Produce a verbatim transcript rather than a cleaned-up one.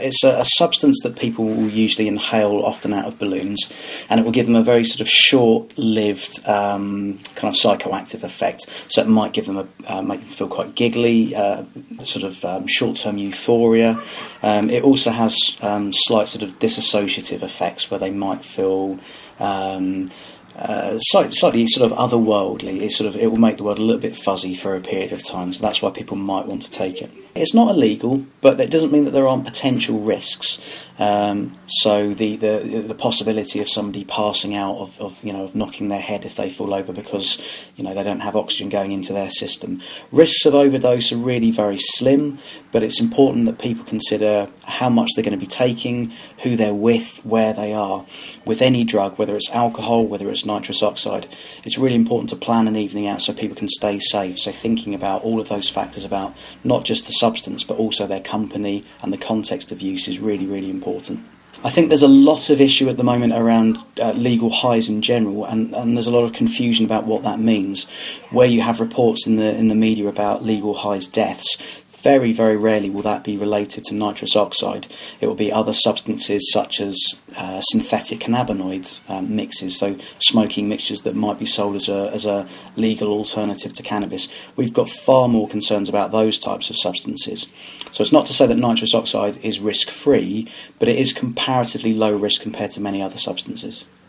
It's a, a substance that people will usually inhale often out of balloons, and it will give them a very sort of short-lived um, kind of psychoactive effect. So it might give them a, uh, make them feel quite giggly, uh, sort of um, short-term euphoria. Um, it also has um, slight sort of dissociative effects where they might feel um, uh, slightly, slightly sort of otherworldly. It sort of it will make the world a little bit fuzzy for a period of time. So that's why people might want to take it. It's not illegal, but that doesn't mean that there aren't potential risks. Um, so the, the the possibility of somebody passing out, of, of you know of knocking their head if they fall over because you know they don't have oxygen going into their system. Risks of overdose are really very slim, but it's important that people consider how much they're going to be taking, who they're with, where they are. With any drug, whether it's alcohol, whether it's nitrous oxide, it's really important to plan an evening out so people can stay safe. So thinking about all of those factors about not just the substance but also their company and the context of use is really, really important. I think there's a lot of issue at the moment around uh, legal highs in general, and, and there's a lot of confusion about what that means. Where you have reports in the in the media about legal highs deaths, very, very rarely will that be related to nitrous oxide. It will be other substances such as uh, synthetic cannabinoid um, mixes, so smoking mixtures that might be sold as a as a legal alternative to cannabis. We've got far more concerns about those types of substances. So it's not to say that nitrous oxide is risk-free, but it is comparatively low risk compared to many other substances.